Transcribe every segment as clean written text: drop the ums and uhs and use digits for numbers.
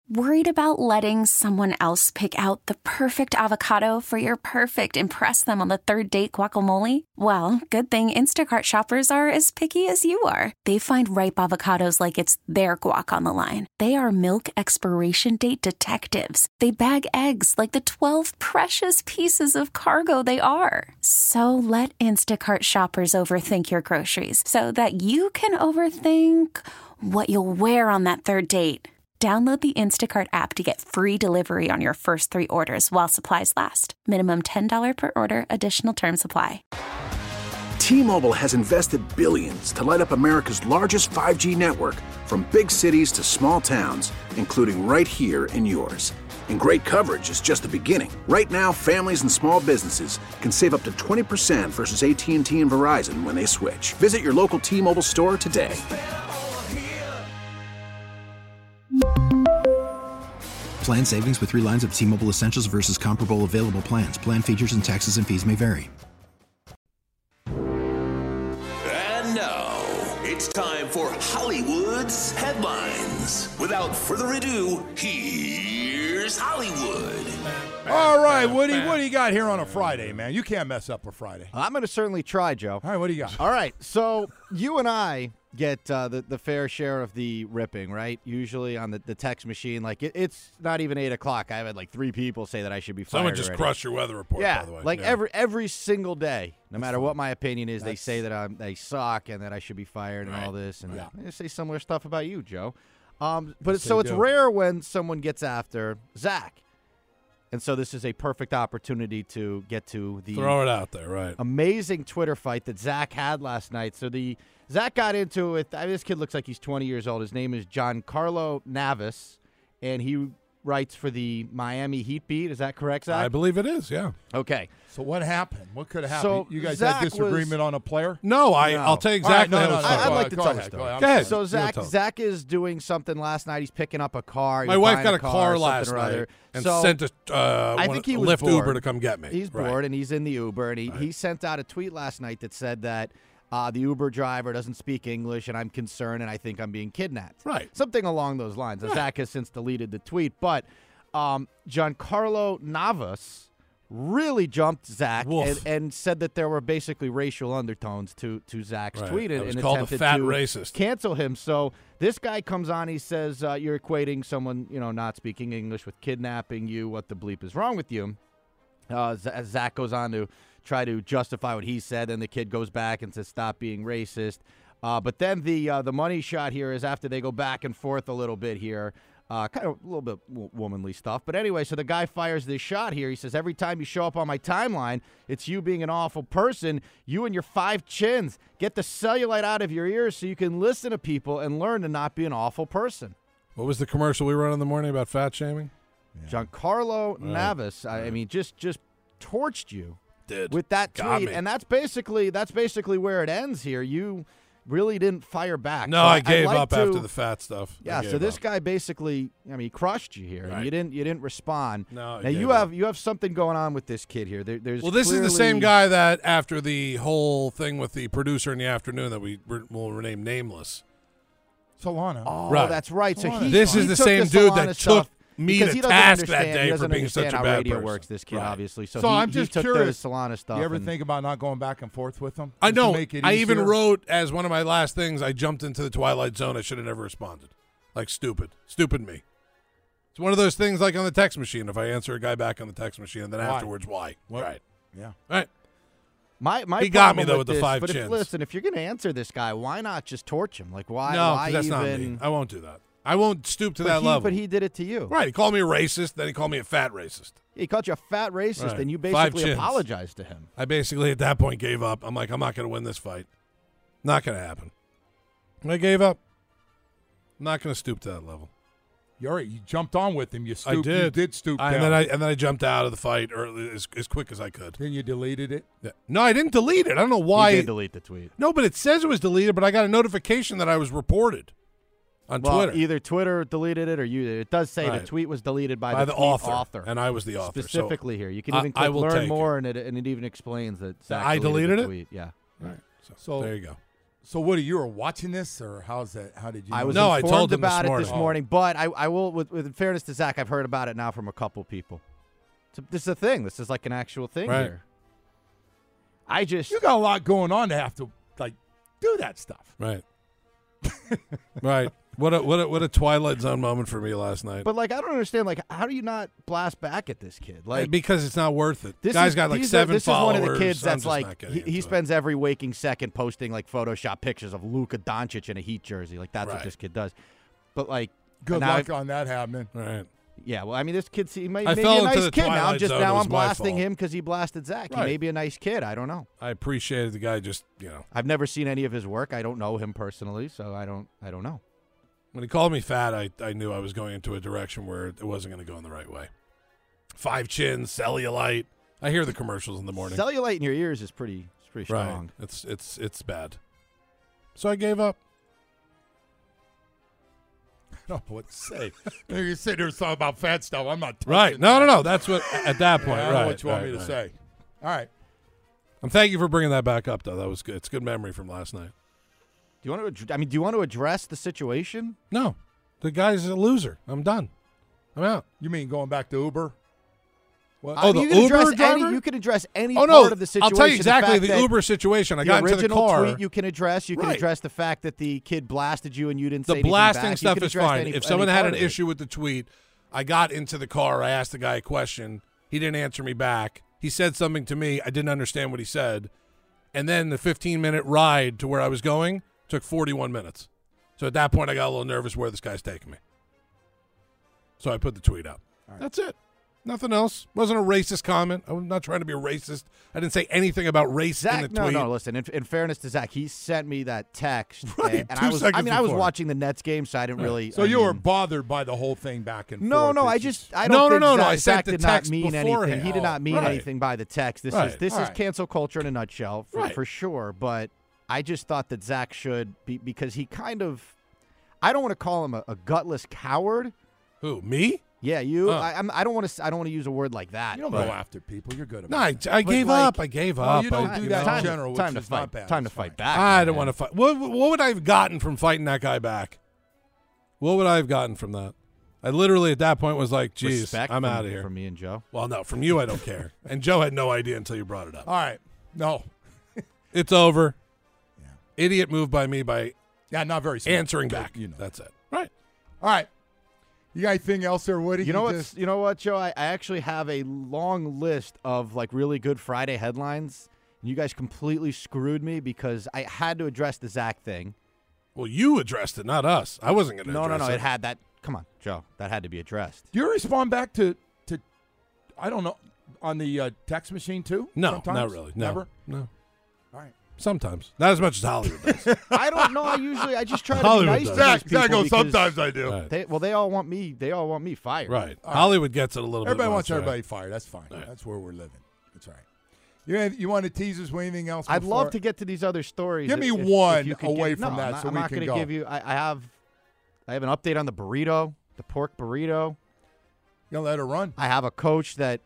Worried about letting someone else pick out the perfect avocado for your perfect impress them on the third date guacamole? Well, good thing Instacart shoppers are as picky as you are. They find ripe avocados like it's their guac on the line. They are milk expiration date detectives. They bag eggs like the 12 precious pieces of cargo they are. So let Instacart shoppers overthink your groceries so that you can overthink what you'll wear on that third date. Download the Instacart app to get free delivery on your first 3 orders while supplies last. Minimum $10 per order. Additional terms apply. T-Mobile has invested billions to light up America's largest 5G network, from big cities to small towns, including right here in yours. And great coverage is just the beginning. Right now, families and small businesses can save up to 20% versus AT&T and Verizon when they switch. Visit your local T-Mobile store today. Plan savings with 3 lines of T-Mobile Essentials versus comparable available plans. Plan features and taxes and fees may vary. And now, it's time for Hollywood's headlines. Without further ado, here's Hollywood. All right, Woody, what do you got here on a Friday, man? You can't mess up a Friday. I'm going to certainly try, Joe. All right, what do you got? All right, so you and I get the fair share of the ripping, right? Usually on the text machine. Like, it's not even 8 o'clock. I've had like 3 people say that I should be fired. Someone just already. crushed your weather report, yeah, by the way. Like yeah. every single day, no matter what my opinion is, they say that they suck and that I should be fired and all this. And they say similar stuff about you, Joe. But so it's rare when someone gets after Zach. And so this is a perfect opportunity to get to the throw it out there, right? Amazing Twitter fight that Zach had last night. So Zach got into it. This kid looks like he's 20 years old. His name is Giancarlo Navas, and he writes for the Miami Heat beat. Is that correct, Zach? I believe it is, yeah. Okay. So what happened? What could have So happened? You guys Zach had disagreement on a player? No, I'll tell you exactly All right, how it started. I'd like to tell the story. Go ahead. So Zach is doing something last night. He's picking up a car. My wife got a car last night and sent a Lyft Uber to come get me. He's bored, and he's in the Uber, and he sent out a tweet last night that said that the Uber driver doesn't speak English, and I'm concerned, and I think I'm being kidnapped. Right. Something along those lines. Right. Zach has since deleted the tweet, but Giancarlo Navas really jumped Zach and said that there were basically racial undertones to Zach's tweet and called attempted a fat to racist. Cancel him. So this guy comes on, he says, you're equating someone, not speaking English with kidnapping you. What the bleep is wrong with you? Zach goes on to try to justify what he said, and the kid goes back and says, stop being racist. But then the money shot here is after they go back and forth a little bit here. Kind of a little bit womanly stuff. But anyway, so the guy fires this shot here. He says, every time you show up on my timeline, it's you being an awful person. You and your 5 chins. Get the cellulite out of your ears so you can listen to people and learn to not be an awful person. What was the commercial we ran in the morning about fat shaming? Yeah. Giancarlo Navas, I mean, just torched you with that Got tweet. me. And that's basically where it ends here. You really didn't fire back. No, so I gave like up after the fat stuff. Yeah, so this guy basically, he crushed you here, and you didn't respond. No, now you have something going on with this kid here. There's this is the same guy that after the whole thing with the producer in the afternoon that will rename nameless. Solana. Oh, right. That's right. So this is the same dude that took me to task that day he for doesn't being such a understand bad how radio person. works, this kid, obviously. So I'm he just took curious. the Solana stuff. You ever think about not going back and forth with him? I know. I easier? even wrote as one of my last things, I jumped into the Twilight Zone. I should have never responded. Like stupid. Stupid me. It's one of those things like on the text machine. If I answer a guy back on the text machine, and then afterwards, why? What? Right. Yeah. Right. My he got me, problem though, with the this, 5 but chins. Listen, if you're going to answer this guy, why not just torch him? Like, why? No, why that's even? not me. I won't do that. I won't stoop to that level. But he did it to you. Right. He called me a racist. Then he called me a fat racist. He called you a fat racist, Right. and you 5 basically chins. apologized to him. I basically, at that point, gave up. I'm like, I'm not going to win this fight. Not going to happen. And I gave up. I'm not going to stoop to that level. You jumped on with him. You stooped. I did. You did stoop down. And then I jumped out of the fight as quick as I could. Then you deleted it? Yeah. No, I didn't delete it. I don't know why. He did delete the tweet. No, but it says it was deleted, but I got a notification that I was reported on Twitter. Either Twitter deleted it or you did. It does say the tweet was deleted by the author. And I was the author. Specifically so here. You can even click learn more, and it even explains that Zach I deleted the it? tweet. Yeah. Right. So there you go. So, Woody, you were watching this, or how's that? How did you? I was No, I informed told him about this it this morning. morning, but I will, with fairness to Zach, I've heard about it now from a couple people. This is a thing. This is like an actual thing Right. here. I just You got a lot going on to have to do that stuff. Right. Right. What a Twilight Zone moment for me last night. But I don't understand. How do you not blast back at this kid? Because it's not worth it. This Guy's is, got these are- 7 This followers. is one of the kids I'm that's just not getting he into it. spends every waking second posting Photoshop pictures of Luka Doncic in a Heat jersey. That's what Right. this kid does. But Good now luck on that happening. Right. yeah, well, I mean, this kid, he may I be fell a into nice the kid now. Twilight Just Zone. now, It was I'm my blasting fault. him because he blasted Zach. He Right. may be a nice kid. I don't know. I appreciated the guy just, I've never seen any of his work. I don't know him personally, so I don't know. when he called me fat, I knew I was going into a direction where it wasn't going to go in the right way. 5 chins, cellulite. I hear the commercials in the morning. Cellulite in your ears is pretty strong. Right. It's bad. So I gave up. I don't know what to say. You sit there talking about fat stuff. I'm not touching Right. No. That's what, at that point, I don't right. know what you want me to right. say. All right. Thank you for bringing that back up, though. That was good. It's good memory from last night. Do you want to address the situation? No. The guy's a loser. I'm done. I'm out. You mean going back to Uber? What? Oh, the you can Uber address driver? You can address any Oh, no. part of the situation. I'll tell you exactly fact the that Uber situation. I got into the original car. tweet you can address. You can Right. address the fact that the kid blasted you and you didn't say The anything blasting back. You stuff can is address fine. any- If someone any had part an of it. issue with the tweet, I got into the car. I asked the guy a question. He didn't answer me back. He said something to me. I didn't understand what he said. And then the 15-minute ride to where I was going took 41 minutes. So at that point, I got a little nervous where this guy's taking me. So I put the tweet up. That's it. Nothing else. Wasn't a racist comment. I'm not trying to be a racist. I didn't say anything about race in the Zach, tweet. no. Listen, in fairness to Zach, he sent me that text, Right, and 2 I was seconds I was before. watching the Nets game, so I didn't really. So you were bothered by the whole thing back and No, forth. no. It's I don't think No. Zach, I sent Zach the did not text mean anything. beforehand. He did not mean Right. anything by the text. This Right. is All right. cancel culture in a nutshell Right. for sure. But I just thought that Zach should be because he kind of. I don't want to call him a gutless coward. Who, me? Yeah, you. Oh. I don't want to use a word like that. You don't but- go after people. You're good No, about I gave like- up. I gave up. you don't I- do you that know. in general, Time which to is not fight. bad. Time to It's fight fine. back. I don't man. want to fight. What would I have gotten from fighting that guy back? What would I have gotten from that? I literally at that point was like, geez, Respect I'm from- out of here. From me and Joe. Well, no, from you I don't care. And Joe had no idea until you brought it up. All right. No. It's over. Idiot move by me by Yeah, not very smart. answering back. You know. That's it. Right. All right. You got anything else there, Woody? You know just- what, Joe? I actually have a long list of really good Friday headlines. And you guys completely screwed me because I had to address the Zach thing. Well, you addressed it, not us. I wasn't going to No, address it. it had that. Come on, Joe. That had to be addressed. Do you respond back to I don't know, on the text machine too? No, Sometimes? not really. No. Never? No. All right. Sometimes. Not as much as Hollywood does. I don't know. I just try to be Hollywood nice does. to these Zach people goes, because sometimes I do. Right. They all want me. They all want me fired. Right. Hollywood gets it a little Everybody bit wants much, right? everybody fired. That's fine. Right. That's where we're living. That's all right. You want to tease us with anything else? I'd before- love to get to these other stories. Give me if one you could away give, from no, that I'm so not, we I'm not can gonna go. give you. I have an update on the burrito, the pork burrito. You gonna let her run? I have a coach that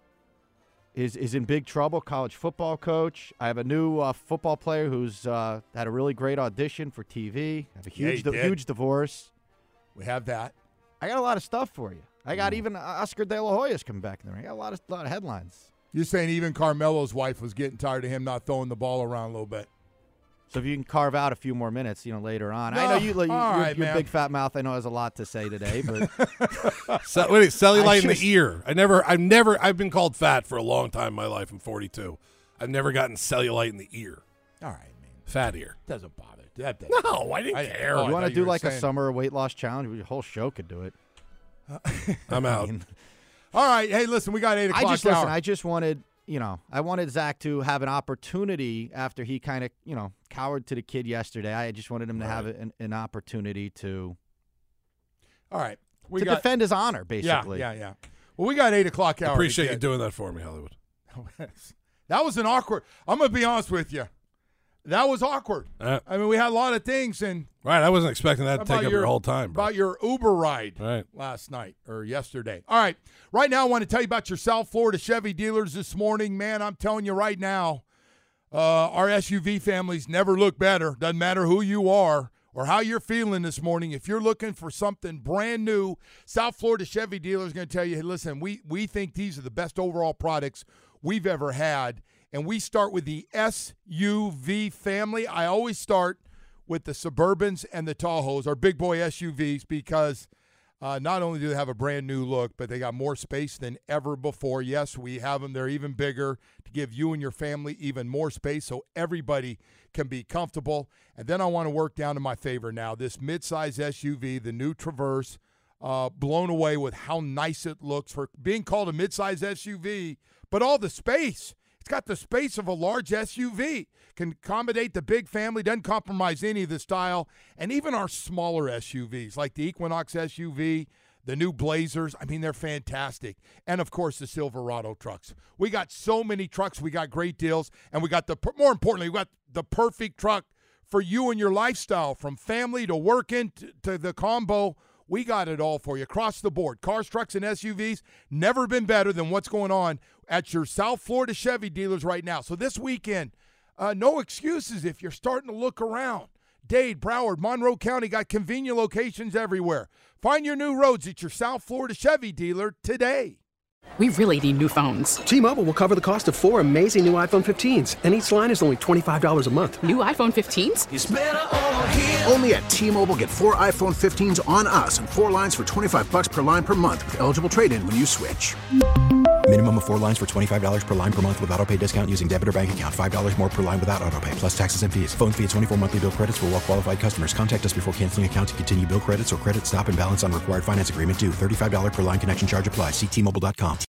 is in big trouble, college football coach. I have a new football player who's had a really great audition for TV. I have a Yeah, he did. huge divorce. We have that. I got a lot of stuff for you. I got even Oscar De La Hoya's coming back in the ring. I got a lot of headlines. You're saying even Carmelo's wife was getting tired of him not throwing the ball around a little bit. So if you can carve out a few more minutes, later on. No, I know you're right, your man. big fat mouth. I know has a lot to say today, but Cellulite in just- the ear. I've been called fat for a long time in my life. I'm 42. I've never gotten cellulite in the ear. All right, man. Fat ear. Doesn't bother. That No, I didn't care. oh, I you want thought to do were like a saying- summer weight loss challenge? Your whole show could do it. I'm out. All right. Hey, listen, we got 8 o'clock hour. I just wanted, I wanted Zach to have an opportunity after he kind of, cowered to the kid yesterday. I just wanted him to have an opportunity to All right. defend his honor, basically. Yeah. Well, we got 8 o'clock hour. Appreciate to you get. doing that for me, Hollywood. That was an awkward. I'm going to be honest with you. That was awkward. I mean, we had a lot of things and Right, I wasn't expecting that to about take up your whole time, bro. about your Uber ride Right. last night or yesterday. All right. Right now, I want to tell you about your South Florida Chevy dealers this morning. Man, I'm telling you right now, Our SUV families never look better. Doesn't matter who you are or how you're feeling this morning. If you're looking for something brand new, South Florida Chevy dealer is going to tell you, hey, listen, we think these are the best overall products we've ever had. And we start with the SUV family. I always start with the Suburbans and the Tahoes, our big boy SUVs, because not only do they have a brand new look, but they got more space than ever before. Yes, we have them. They're even bigger to give you and your family even more space so everybody can be comfortable. And then I want to work down to my favorite now, this midsize SUV, the new Traverse. Blown away with how nice it looks for being called a midsize SUV, but all the space. It's got the space of a large SUV, can accommodate the big family, doesn't compromise any of the style, and even our smaller SUVs like the Equinox SUV, the new Blazers. I mean, they're fantastic. And, of course, the Silverado trucks. We got so many trucks. We got great deals, and we got more importantly, we got the perfect truck for you and your lifestyle, from family to working to the combo. We got it all for you across the board. Cars, trucks, and SUVs, never been better than what's going on at your South Florida Chevy dealers right now. So this weekend, no excuses if you're starting to look around. Dade, Broward, Monroe County got convenient locations everywhere. Find your new roads at your South Florida Chevy dealer today. We really need new phones. T-Mobile will cover the cost of 4 amazing new iPhone 15s, and each line is only $25 a month. New iPhone 15s? It's better over here. Only at T-Mobile, get 4 iPhone 15s on us and 4 lines for $25 per line per month with eligible trade-in when you switch. Minimum of 4 lines for $25 per line per month with autopay discount using debit or bank account. $5 more per line without autopay, plus taxes and fees. Phone fee at 24 monthly bill credits for well-qualified customers. Contact us before canceling account to continue bill credits or credit stop and balance on required finance agreement due. $35 per line connection charge applies. See T-Mobile.com.